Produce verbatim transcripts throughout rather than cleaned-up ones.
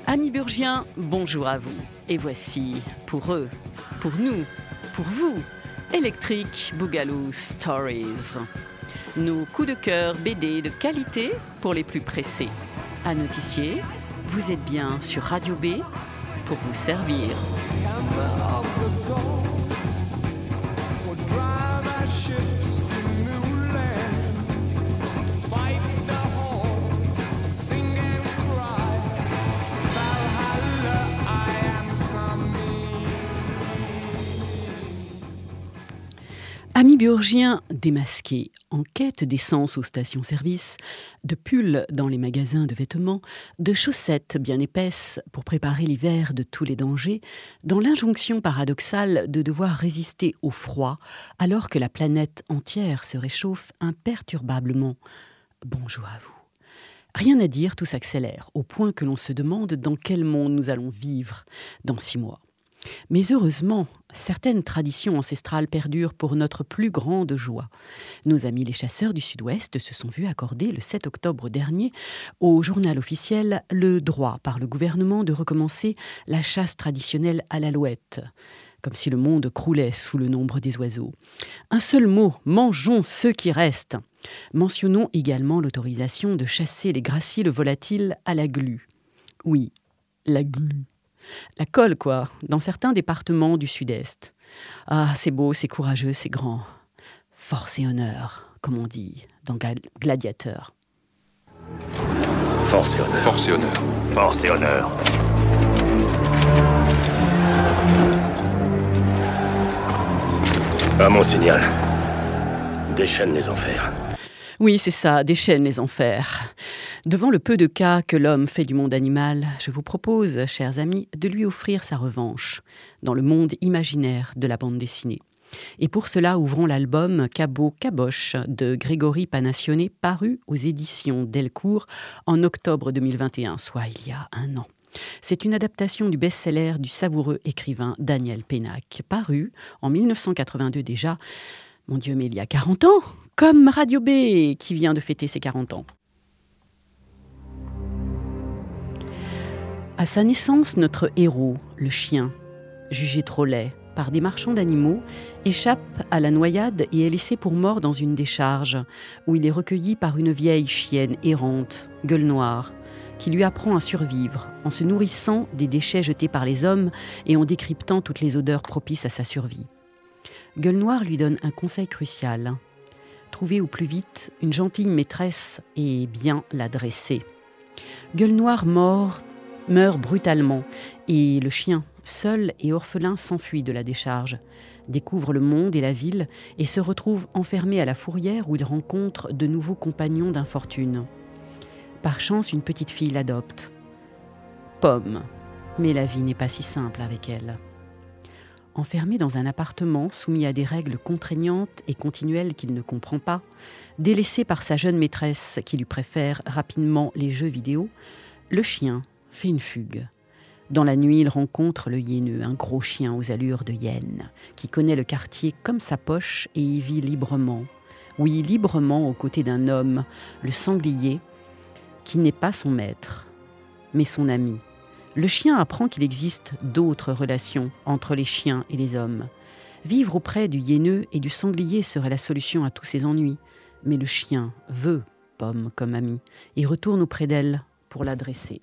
Amis burgiens, bonjour à vous. Et voici, pour eux, pour nous, pour vous, Electric Boogaloo Stories. Nos coups de cœur B D de qualité pour les plus pressés. À notifier, vous êtes bien sur Radio B pour vous servir. Amis burgiens démasqués, en quête d'essence aux stations-service, de pulls dans les magasins de vêtements, de chaussettes bien épaisses pour préparer l'hiver de tous les dangers, dans l'injonction paradoxale de devoir résister au froid alors que la planète entière se réchauffe imperturbablement. Bonjour à vous. Rien à dire, tout s'accélère, au point que l'on se demande dans quel monde nous allons vivre dans six mois. Mais heureusement, certaines traditions ancestrales perdurent pour notre plus grande joie. Nos amis les chasseurs du Sud-Ouest se sont vus accorder le sept octobre dernier au journal officiel le droit par le gouvernement de recommencer la chasse traditionnelle à l'alouette, comme si le monde croulait sous le nombre des oiseaux. Un seul mot, mangeons ceux qui restent. Mentionnons également l'autorisation de chasser les graciles volatiles à la glu. Oui, la glu. La colle, quoi, dans certains départements du Sud-Est. Ah, c'est beau, c'est courageux, c'est grand. Force et honneur, comme on dit dans Gladiateur. Force et honneur. Force et honneur. Force et honneur. À mon signal, déchaîne les enfers. Oui, c'est ça, déchaîne les enfers. Devant le peu de cas que l'homme fait du monde animal, je vous propose, chers amis, de lui offrir sa revanche dans le monde imaginaire de la bande dessinée. Et pour cela, ouvrons l'album Cabot Caboche de Grégory Panassione, paru aux éditions Delcourt en octobre deux mille vingt et un, soit il y a un an. C'est une adaptation du best-seller du savoureux écrivain Daniel Pénac, paru en mille neuf cent quatre-vingt-deux déjà. Mon Dieu, mais il y a quarante ans, comme Radio B qui vient de fêter ses quarante ans. À sa naissance, notre héros, le chien, jugé trop laid par des marchands d'animaux, échappe à la noyade et est laissé pour mort dans une décharge, où il est recueilli par une vieille chienne errante, gueule noire, qui lui apprend à survivre en se nourrissant des déchets jetés par les hommes et en décryptant toutes les odeurs propices à sa survie. Gueule Noire lui donne un conseil crucial. Trouver au plus vite une gentille maîtresse et bien la dresser. Gueule Noire mord, meurt brutalement et le chien, seul et orphelin, s'enfuit de la décharge, découvre le monde et la ville et se retrouve enfermé à la fourrière où il rencontre de nouveaux compagnons d'infortune. Par chance, une petite fille l'adopte. Pomme, mais la vie n'est pas si simple avec elle. Enfermé dans un appartement soumis à des règles contraignantes et continuelles qu'il ne comprend pas, délaissé par sa jeune maîtresse qui lui préfère rapidement les jeux vidéo, le chien fait une fugue. Dans la nuit, il rencontre le hyéneux, un gros chien aux allures de hyène, qui connaît le quartier comme sa poche et y vit librement. Oui, librement aux côtés d'un homme, le sanglier, qui n'est pas son maître, mais son ami. Le chien apprend qu'il existe d'autres relations entre les chiens et les hommes. Vivre auprès du hyéneux et du sanglier serait la solution à tous ses ennuis. Mais le chien veut Pomme comme amie et retourne auprès d'elle pour la dresser.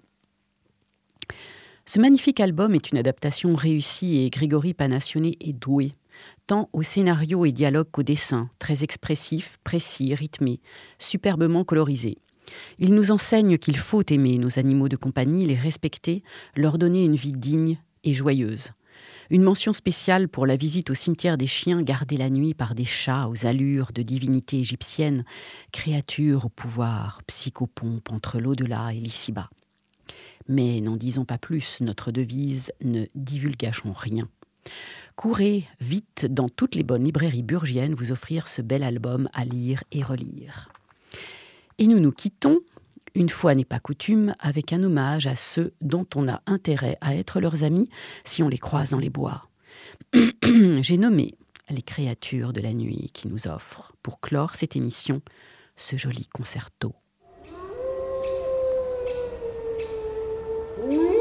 Ce magnifique album est une adaptation réussie et Grégory Panassione est doué, tant au scénario et dialogue qu'au dessin, très expressif, précis, rythmé, superbement colorisé. Il nous enseigne qu'il faut aimer nos animaux de compagnie, les respecter, leur donner une vie digne et joyeuse. Une mention spéciale pour la visite au cimetière des chiens gardés la nuit par des chats aux allures de divinités égyptiennes, créatures au pouvoir psychopompe entre l'au-delà et l'ici-bas. Mais n'en disons pas plus, notre devise, ne divulgachons rien. Courez vite dans toutes les bonnes librairies burgiennes vous offrir ce bel album à lire et relire. Et nous nous quittons, une fois n'est pas coutume, avec un hommage à ceux dont on a intérêt à être leurs amis si on les croise dans les bois. J'ai nommé les créatures de la nuit qui nous offrent, pour clore cette émission, ce joli concerto. Oui.